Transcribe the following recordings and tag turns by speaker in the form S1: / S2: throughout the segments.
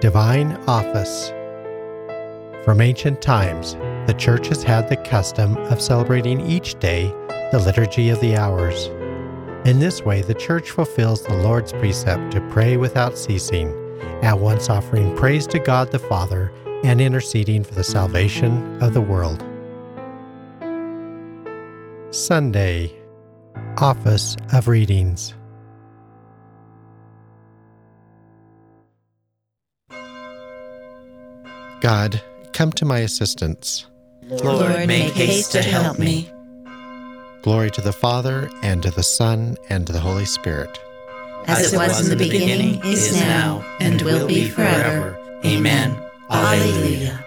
S1: Divine Office. From ancient times, the Church has had the custom of celebrating each day the Liturgy of the Hours. In this way, the Church fulfills the Lord's precept to pray without ceasing, at once offering praise to God the Father and interceding for the salvation of the world. Sunday, Office of Readings. God, come to my assistance.
S2: Lord, make haste to help me.
S1: Glory to the Father, and to the Son, and to the Holy Spirit.
S2: As it was in the beginning, is now, and will be forever. Amen. Alleluia.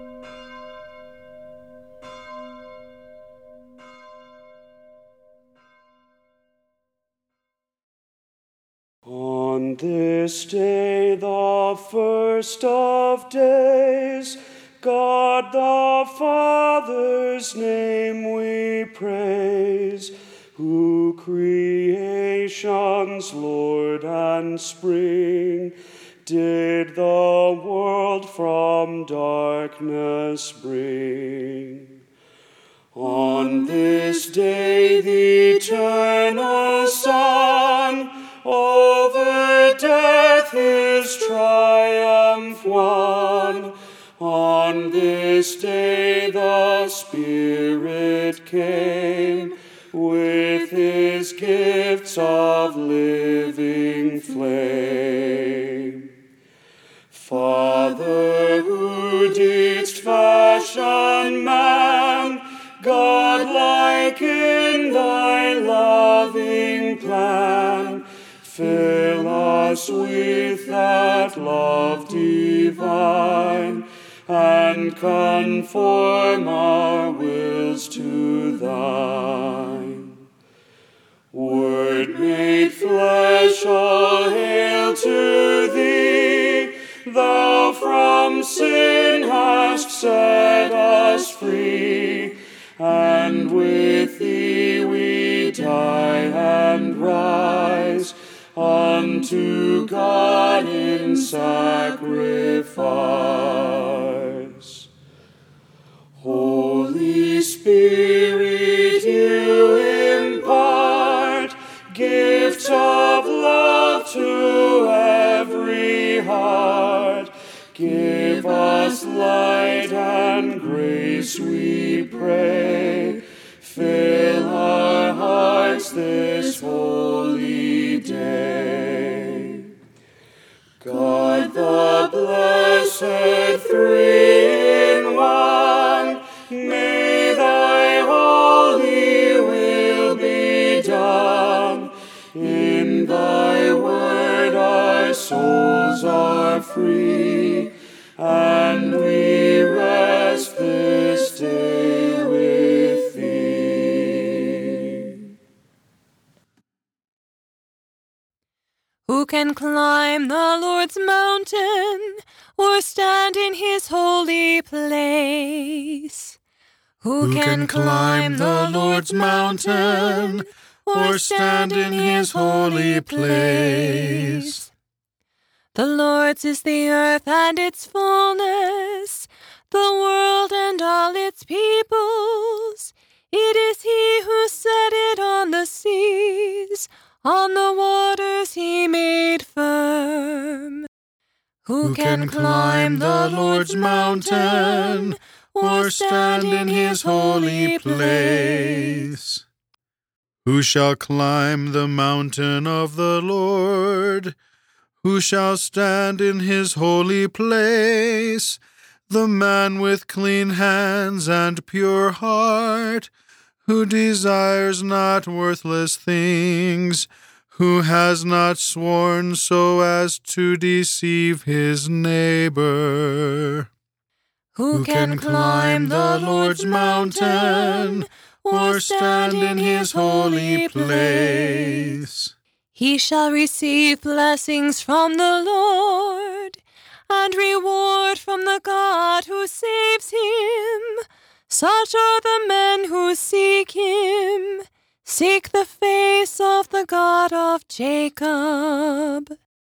S3: On this day, the first of days, God the Father's name we praise, who creation's Lord and spring, did the world from darkness bring. On this day the eternal Son over death his triumph won. On this day the Spirit came with his gifts of living flame. Father, who didst fashion man, God-like in thy loving plan, fill us with that love divine, and conform our wills to thine. Word made flesh, all hail to thee, thou from sin hast set us free, and with thee we die and rise unto God in sacrifice. Holy Spirit, you impart gifts of love to every heart. Give us light and grace, we pray. Fill our hearts this holy day. God the blessed, three in one, may thy holy will be done. In thy word our souls are free, and we rest this day with thee.
S4: Who can climb the Lord's mountain, or stand in his holy place? Who can climb the Lord's mountain, or stand in his holy place? The Lord's is the earth and its fullness, the world and all its peoples. It is he who set it on the seas, on the waters he made firm. Who can climb the Lord's mountain, or stand in his holy place?
S5: Who shall climb the mountain of the Lord? Who shall stand in his holy place? The man with clean hands and pure heart, who desires not worthless things, who has not sworn so as to deceive his neighbor.
S4: Who can climb the Lord's mountain, or stand in his holy place? He shall receive blessings from the Lord, and reward from the God who saves him. Such are the men who seek him, seek the face of the God of Jacob.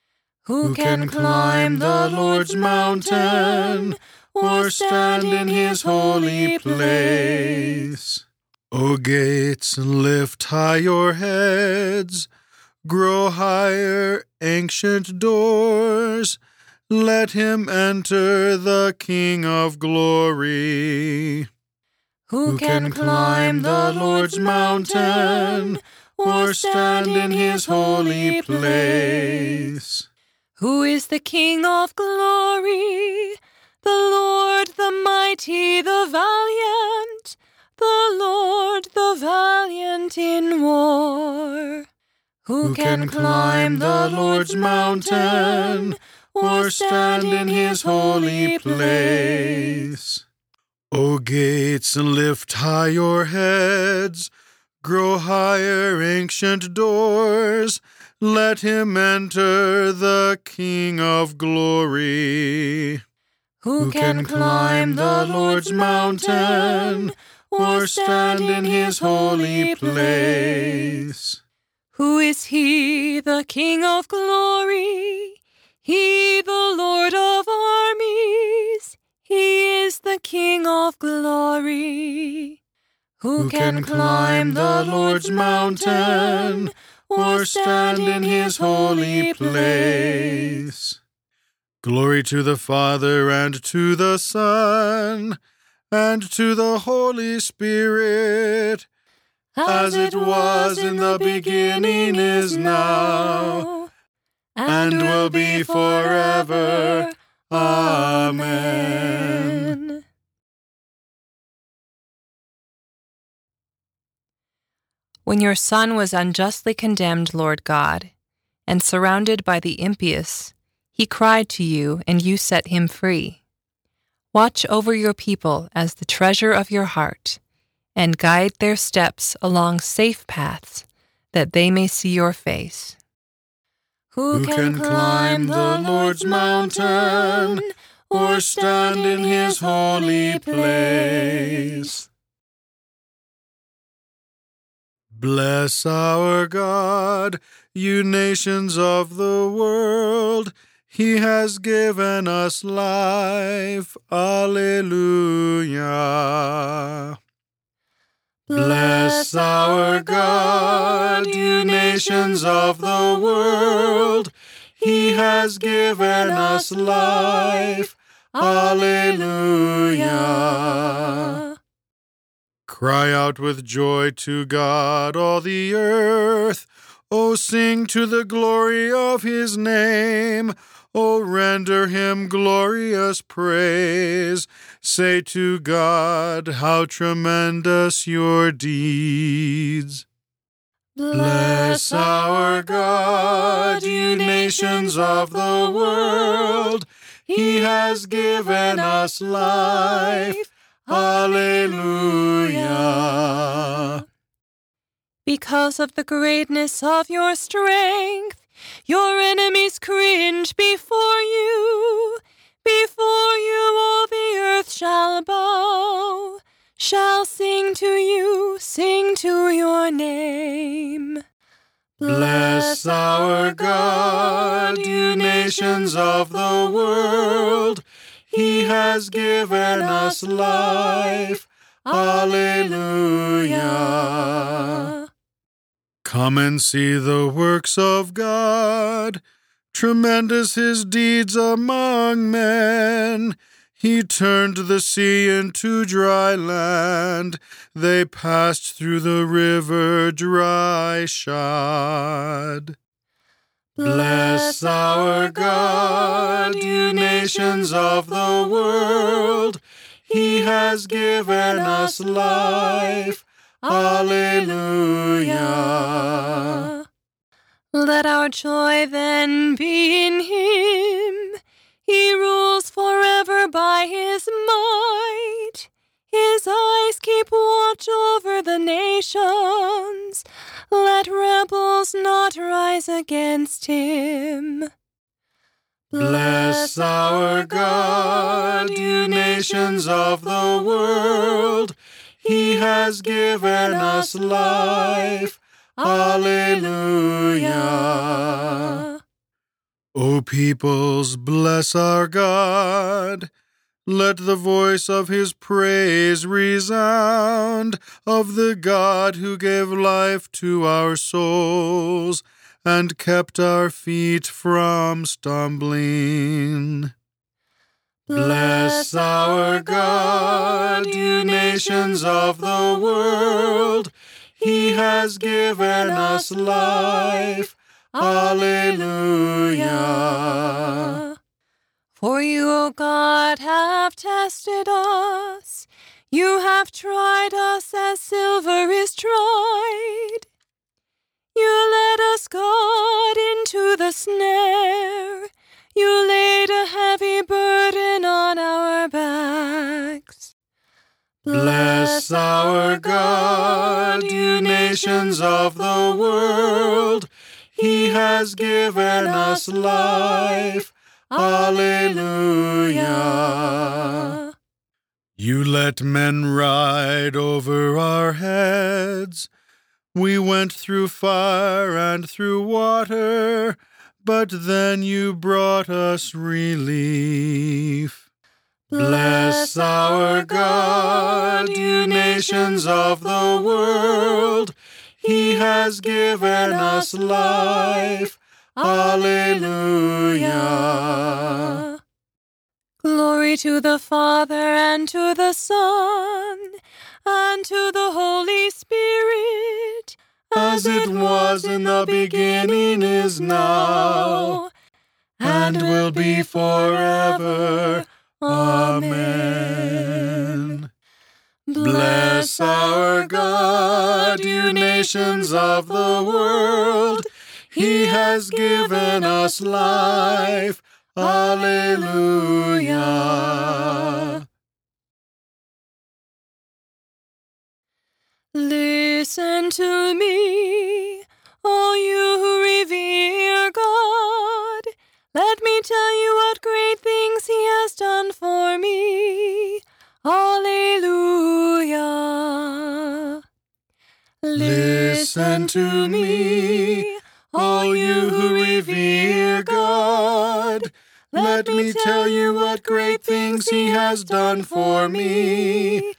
S4: Who can climb the Lord's mountain, or stand in his holy place?
S5: O gates, lift high your heads, grow higher, ancient doors. Let him enter, the King of glory.
S4: Who can climb the Lord's mountain, or stand in his holy place? Who is the King of glory? The Lord, the mighty, the valiant, the Lord, the valiant in war. Who can climb the Lord's mountain, or stand in his holy place?
S5: O gates, lift high your heads, grow higher, ancient doors. Let him enter, the King of glory.
S4: Who can climb the Lord's mountain, or stand in his holy place? Who is he, the King of glory? He, the Lord of armies. He is the King of glory. Who can climb the Lord's mountain, or stand in his holy place?
S5: Glory to the Father, and to the Son, and to the Holy Spirit, as it was in the beginning, is now, and will be forever. Amen.
S4: When your Son was unjustly condemned, Lord God, and surrounded by the impious, he cried to you, and you set him free. Watch over your people as the treasure of your heart, and guide their steps along safe paths, that they may see your face. Who can climb the Lord's mountain, or stand in his holy place?
S5: Bless our God, you nations of the world. He has given us life. Alleluia.
S4: Bless our God, you nations of the world. He has given us life. Alleluia.
S5: Cry out with joy to God, all the earth. O sing to the glory of his name. O render him glorious praise. Say to God, how tremendous your deeds.
S4: Bless our God, you nations of the world. He has given us life. Alleluia. Because of the greatness of your strength, your enemies cringe before you. Before you all the earth shall bow, shall sing to you, sing to your name. Bless our God, you nations of the world. He has given us life. Alleluia.
S5: Come and see the works of God. Tremendous his deeds among men. He turned the sea into dry land. They passed through the river dry shod.
S4: Bless our God, you nations of the world. He has given us life. Alleluia. Let our joy then be in him. He rules forever by his might. His eyes keep watch over the nations. Let rebels not rise against him. Bless our God, you nations of the world. He has given us life. Alleluia.
S5: O peoples, bless our God. Let the voice of his praise resound, of the God who gave life to our souls and kept our feet from stumbling.
S3: Bless our God, you nations of the world. He has given us life. Alleluia.
S4: For you, O God, have tested us. You have tried us as silver is tried. You led us, God, into the snare. You laid a heavy burden on our backs.
S3: Bless our God, you nations of the world. He has given us life. Alleluia.
S5: You let men ride over our heads. We went through fire and through water, but then you brought us relief.
S3: Bless our God, you nations of the world. He has given us life. Alleluia.
S4: Glory to the Father, and to the Son, and to the Holy Spirit,
S3: as it was in the beginning, is now, and will be forever. Amen. Bless our God, you nations of the world. He has given us life. Alleluia.
S4: Listen to me, all you who revere God. Let me tell you what great things he has done for me. Alleluia.
S3: Listen to me, all you who revere God. Let me tell you what great things he has done for me.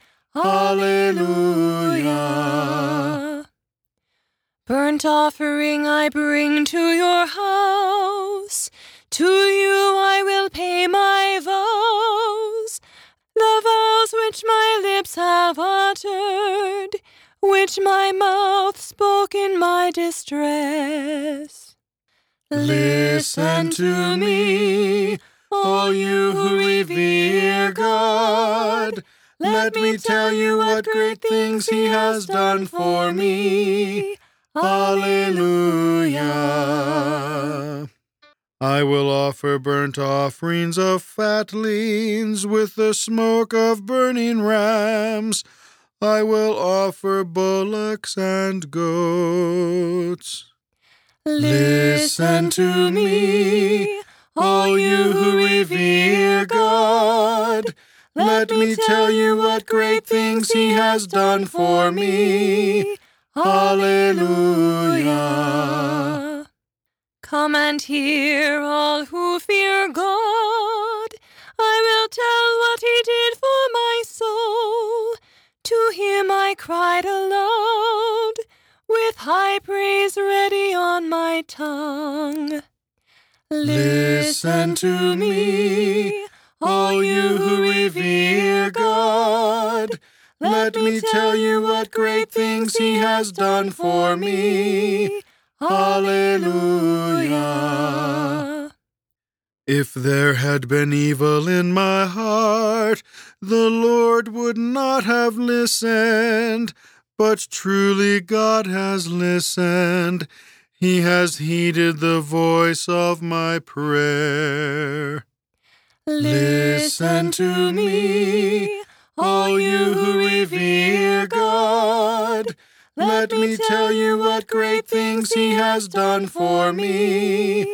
S3: Alleluia.
S4: Burnt offering I bring to your house. To you I will pay my vows, the vows which my lips have uttered, which my mouth spoke in my distress.
S3: Listen to me, all you who revere God. Let me tell you what great things he has done for me. Alleluia.
S5: I will offer burnt offerings of fatlings with the smoke of burning rams. I will offer bullocks and goats.
S3: Listen to me, all you who revere God. Let me tell you what great things he has done for me. Alleluia.
S4: Come and hear, all who fear God. I will tell what he did for my soul. To him I cried aloud, with high praise ready on my tongue.
S3: Listen to me, all you who revere God. Let me tell you what great things he has done for me. Alleluia.
S5: If there had been evil in my heart, the Lord would not have listened. But truly God has listened. He has heeded the voice of my prayer.
S3: Listen to me, all you who revere God. Let me tell you what great things he has done for me.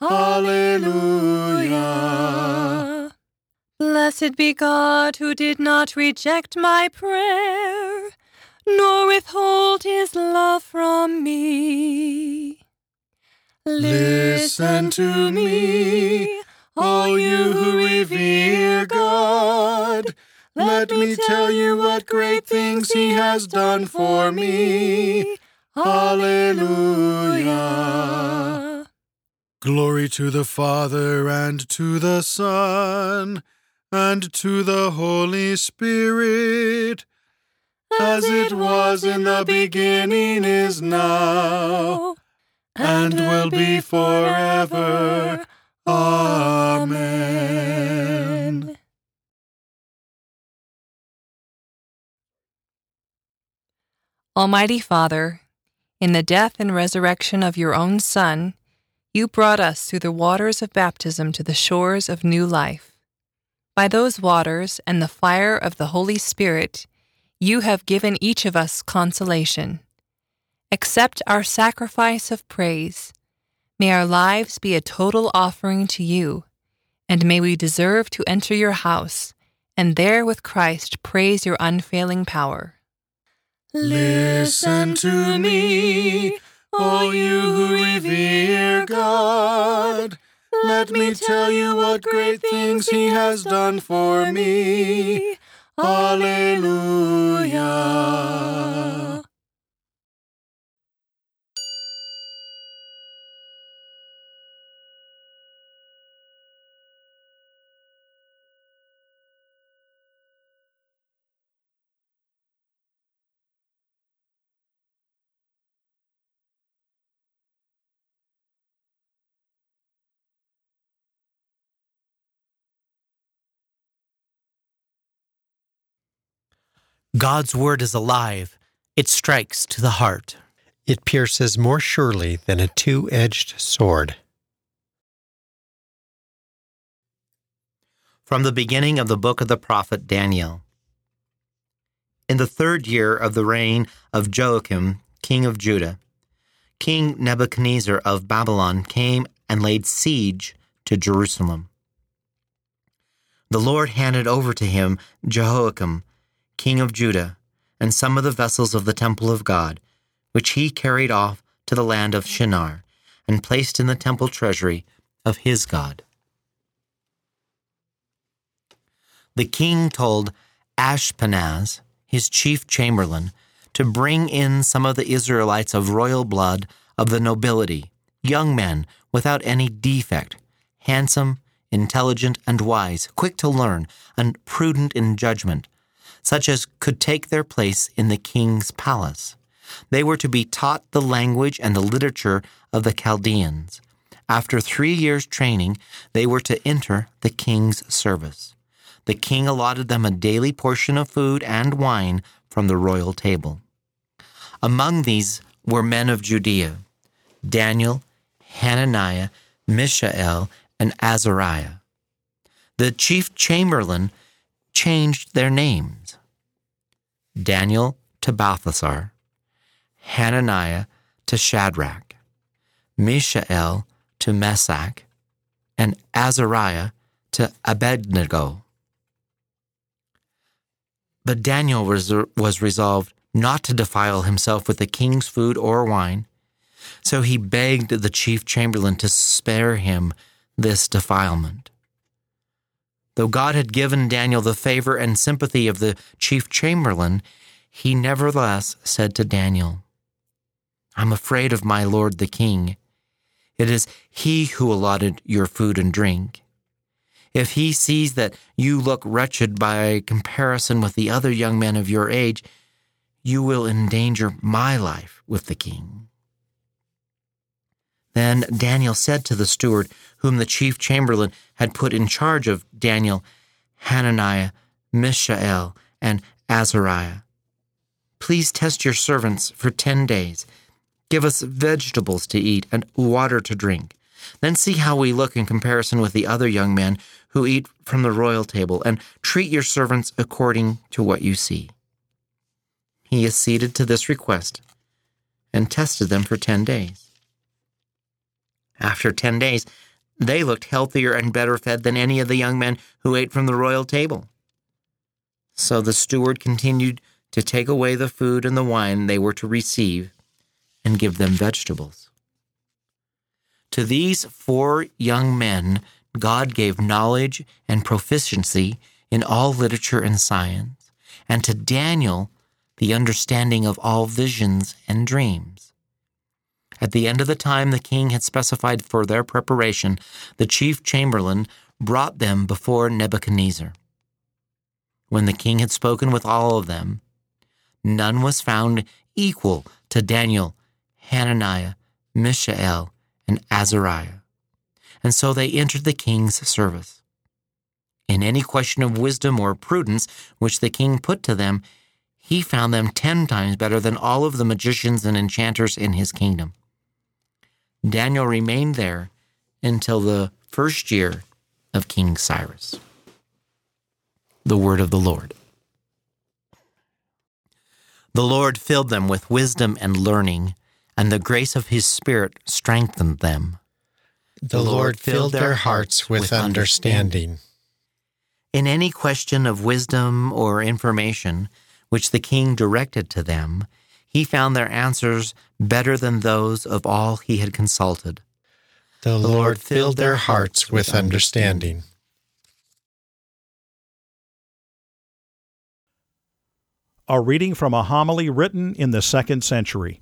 S3: Alleluia.
S4: Blessed be God who did not reject my prayer, nor withhold his love from me.
S3: Listen to me, all you who revere God. Let me tell you what great things He has done for me. Hallelujah.
S5: Glory to the Father, and to the Son, and to the Holy Spirit,
S3: As it was in the beginning, is now, and will be forever. Amen.
S4: Almighty Father, in the death and resurrection of your own Son, you brought us through the waters of baptism to the shores of new life. By those waters and the fire of the Holy Spirit, you have given each of us consolation. Accept our sacrifice of praise. May our lives be a total offering to you, and may we deserve to enter your house, and there with Christ praise your unfailing power.
S3: Listen to me, all you who revere God. Let me tell you what great things He has done for me. Hallelujah.
S6: God's word is alive. It strikes to the heart.
S1: It pierces more surely than a two-edged sword.
S6: From the beginning of the book of the prophet Daniel. In the 3rd year of the reign of Joachim, king of Judah, King Nebuchadnezzar of Babylon came and laid siege to Jerusalem. The Lord handed over to him Jehoiakim, king of Judah, and some of the vessels of the temple of God, which he carried off to the land of Shinar, and placed in the temple treasury of his God. The king told Ashpenaz, his chief chamberlain, to bring in some of the Israelites of royal blood of the nobility, young men without any defect, handsome, intelligent, and wise, quick to learn, and prudent in judgment, such as could take their place in the king's palace. They were to be taught the language and the literature of the Chaldeans. After 3 years' training, they were to enter the king's service. The king allotted them a daily portion of food and wine from the royal table. Among these were men of Judea: Daniel, Hananiah, Mishael, and Azariah. The chief chamberlain changed their names: Daniel to Balthasar, Hananiah to Shadrach, Mishael to Meshach, and Azariah to Abednego. But Daniel was resolved not to defile himself with the king's food or wine, so he begged the chief chamberlain to spare him this defilement. Though God had given Daniel the favor and sympathy of the chief chamberlain, he nevertheless said to Daniel, "I'm afraid of my lord the king. It is he who allotted your food and drink. If he sees that you look wretched by comparison with the other young men of your age, you will endanger my life with the king." Then Daniel said to the steward, whom the chief chamberlain had put in charge of Daniel, Hananiah, Mishael, and Azariah, "Please test your servants for 10 days. Give us vegetables to eat and water to drink. Then see how we look in comparison with the other young men who eat from the royal table, and treat your servants according to what you see." He acceded to this request and tested them for 10 days. After 10 days, they looked healthier and better fed than any of the young men who ate from the royal table. So the steward continued to take away the food and the wine they were to receive and give them vegetables. To these 4 young men, God gave knowledge and proficiency in all literature and science, and to Daniel, the understanding of all visions and dreams. At the end of the time the king had specified for their preparation, the chief chamberlain brought them before Nebuchadnezzar. When the king had spoken with all of them, none was found equal to Daniel, Hananiah, Mishael, and Azariah. And so they entered the king's service. In any question of wisdom or prudence which the king put to them, he found them 10 times better than all of the magicians and enchanters in his kingdom. Daniel remained there until the first year of King Cyrus. The word of the Lord. The Lord filled them with wisdom and learning, and the grace of his Spirit strengthened them.
S1: The Lord filled their hearts with understanding.
S6: In any question of wisdom or information which the king directed to them, he found their answers better than those of all he had consulted.
S1: The Lord filled their hearts with understanding.
S7: A reading from a homily written in the 2nd century.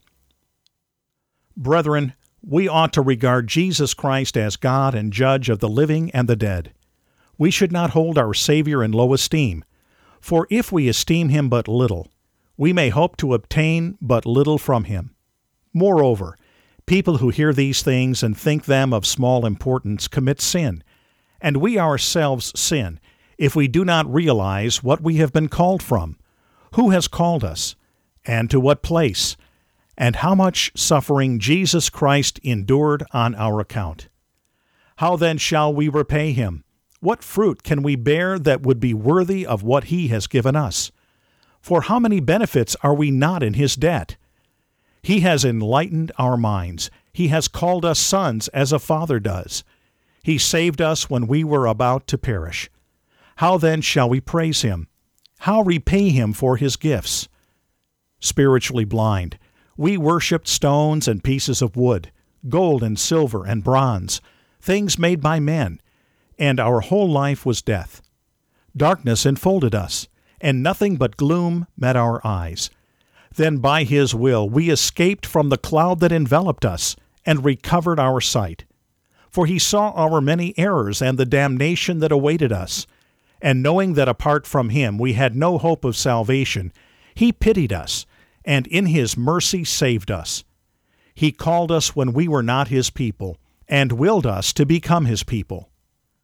S7: Brethren, we ought to regard Jesus Christ as God and Judge of the living and the dead. We should not hold our Savior in low esteem, for if we esteem him but little, we may hope to obtain but little from him. Moreover, people who hear these things and think them of small importance commit sin, and we ourselves sin, if we do not realize what we have been called from, who has called us, and to what place, and how much suffering Jesus Christ endured on our account. How then shall we repay him? What fruit can we bear that would be worthy of what he has given us? For how many benefits are we not in his debt? He has enlightened our minds. He has called us sons as a father does. He saved us when we were about to perish. How then shall we praise him? How repay him for his gifts? Spiritually blind, we worshipped stones and pieces of wood, gold and silver and bronze, things made by men, and our whole life was death. Darkness enfolded us, and nothing but gloom met our eyes. Then by his will we escaped from the cloud that enveloped us, and recovered our sight. For he saw our many errors and the damnation that awaited us, and knowing that apart from him we had no hope of salvation, he pitied us, and in his mercy saved us. He called us when we were not his people, and willed us to become his people.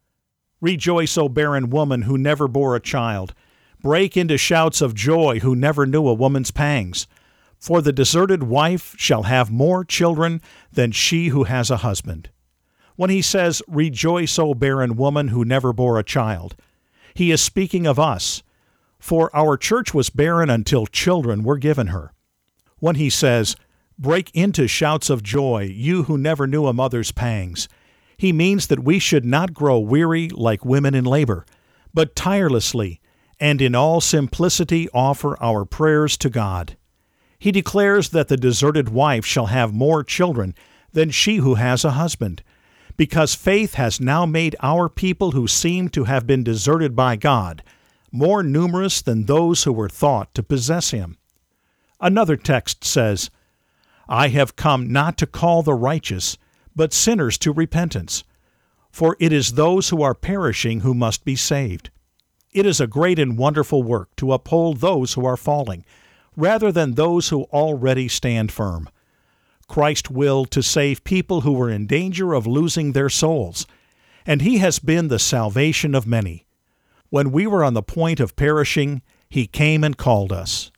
S7: Rejoice, O barren woman who never bore a child. Break into shouts of joy who never knew a woman's pangs. For the deserted wife shall have more children than she who has a husband. When he says, Rejoice, O barren woman who never bore a child, he is speaking of us, for our church was barren until children were given her. When he says, Break into shouts of joy, you who never knew a mother's pangs, he means that we should not grow weary like women in labor, but tirelessly and in all simplicity offer our prayers to God. He declares that the deserted wife shall have more children than she who has a husband, because faith has now made our people who seem to have been deserted by God more numerous than those who were thought to possess him. Another text says, I have come not to call the righteous, but sinners to repentance. For it is those who are perishing who must be saved. It is a great and wonderful work to uphold those who are falling, rather than those who already stand firm. Christ willed to save people who were in danger of losing their souls, and he has been the salvation of many. When we were on the point of perishing, he came and called us.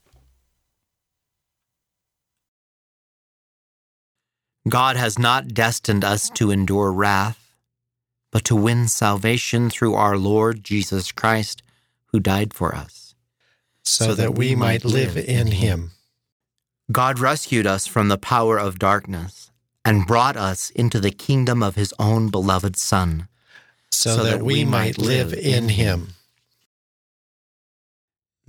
S6: God has not destined us to endure wrath, but to win salvation through our Lord Jesus Christ, who died for us,
S1: so that we might live in him.
S6: God rescued us from the power of darkness and brought us into the kingdom of his own beloved Son,
S1: so that we might live in him.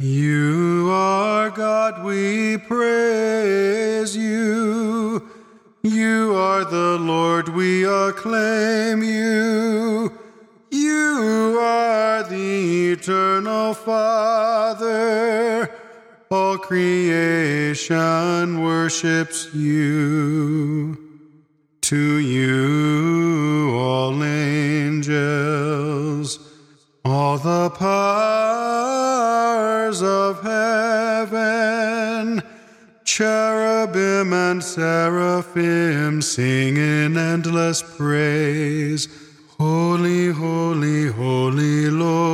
S5: You are God, we praise you. You are the Lord, we acclaim you. You are the eternal Father. All creation worships you. To you, all angels, all the powers of heaven, cherubim and seraphim sing in endless praise. Holy, holy, holy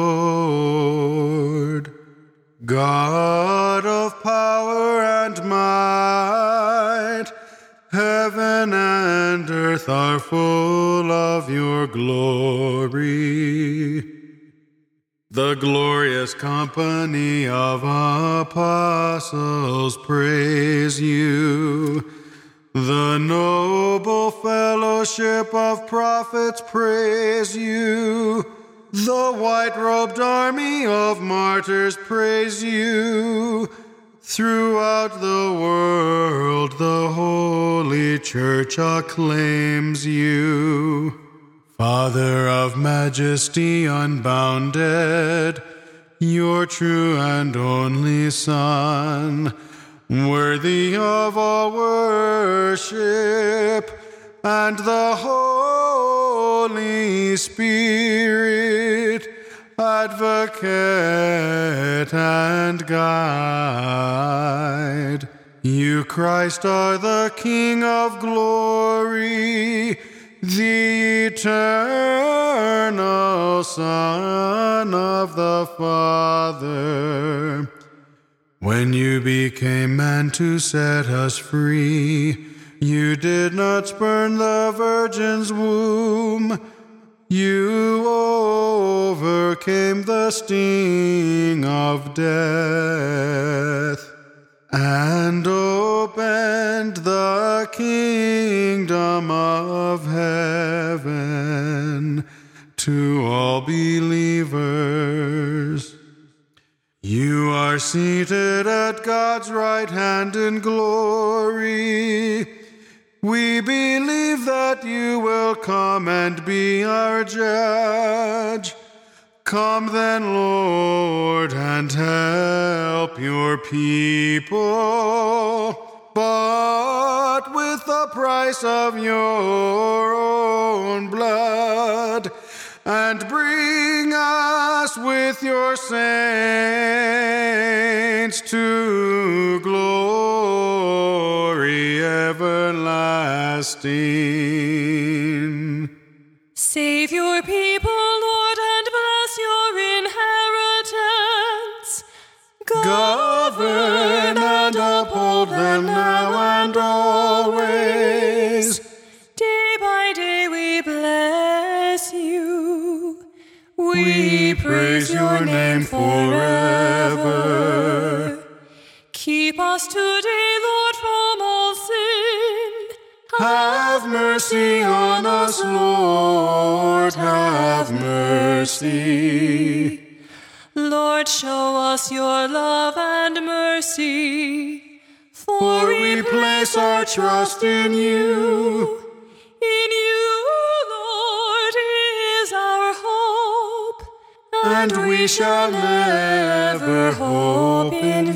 S5: Lord, God of power and might, heaven and earth are full of your glory. The glorious company of apostles praise you. The noble fellowship of prophets praise you. The white-robed army of martyrs praise you. Throughout the world, the Holy Church acclaims you. Father of majesty unbounded, your true and only Son, worthy of all worship, and the Holy Spirit, advocate and guide. You, Christ, are the King of glory, the eternal Son of the Father. When you became man to set us free, you did not spurn the Virgin's womb. You overcame the sting of death and opened the kingdom of heaven to all believers. You are seated at God's right hand in glory. We believe that you will come and be our judge. Come then, Lord, and help your people, but with the price of your own blood, and bring us with your saints to glory everlasting.
S4: Save your people, Lord, and bless your inheritance.
S5: Govern and uphold them now and always.
S4: Day by day we bless you.
S5: We praise your name forever.
S4: Keep us today, Lord, from all sin.
S5: Have mercy on us, Lord, have mercy.
S4: Lord, show us your love and mercy,
S5: For we place our trust in you.
S4: In you, Lord, is our hope,
S5: And we shall never hope in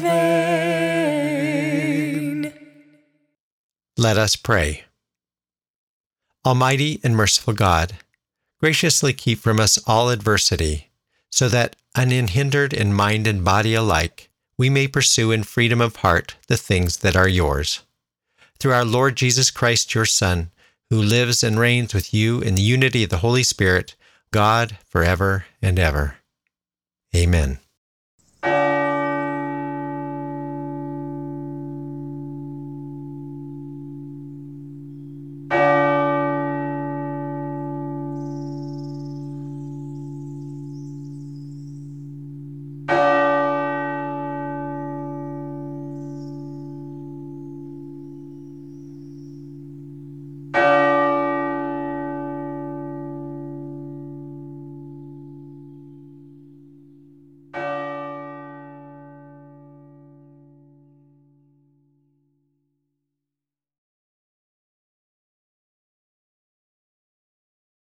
S5: vain.
S1: Let us pray. Almighty and merciful God, graciously keep from us all adversity, so that, unhindered in mind and body alike, we may pursue in freedom of heart the things that are yours. Through our Lord Jesus Christ, your Son, who lives and reigns with you in the unity of the Holy Spirit, God, forever and ever. Amen.